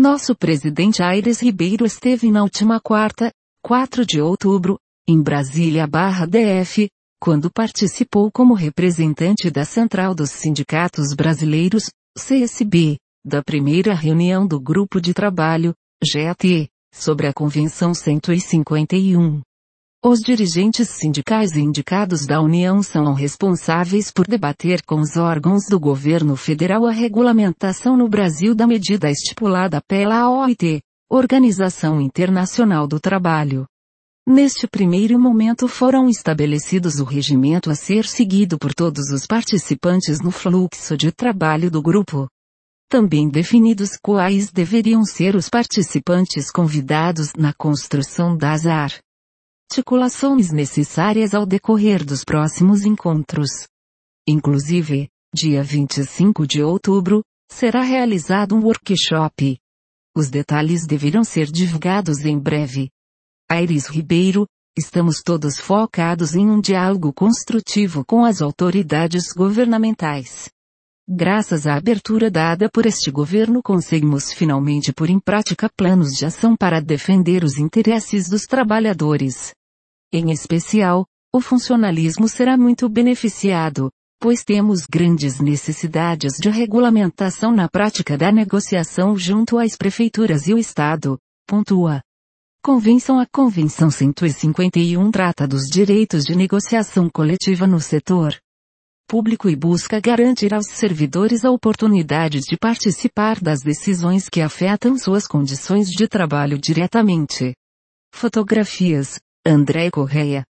Nosso presidente Aires Ribeiro esteve na última quarta, 4 de outubro, em Brasília/DF, quando participou como representante da Central dos Sindicatos Brasileiros, CSB, da primeira reunião do Grupo de Trabalho, GAT, sobre a Convenção 151. Os dirigentes sindicais indicados da União são responsáveis por debater com os órgãos do governo federal a regulamentação no Brasil da medida estipulada pela OIT, Organização Internacional do Trabalho. Neste primeiro momento foram estabelecidos o regimento a ser seguido por todos os participantes no fluxo de trabalho do grupo. Também definidos quais deveriam ser os participantes convidados na construção das articulações necessárias ao decorrer dos próximos encontros. Inclusive, dia 25 de outubro, será realizado um workshop. Os detalhes deverão ser divulgados em breve. Aires Ribeiro, estamos todos focados em um diálogo construtivo com as autoridades governamentais. Graças à abertura dada por este governo conseguimos finalmente pôr em prática planos de ação para defender os interesses dos trabalhadores. Em especial, o funcionalismo será muito beneficiado, pois temos grandes necessidades de regulamentação na prática da negociação junto às prefeituras e o Estado, pontua. A Convenção 151 trata dos direitos de negociação coletiva no setor público e busca garantir aos servidores a oportunidade de participar das decisões que afetam suas condições de trabalho diretamente. Fotografias, André Correia.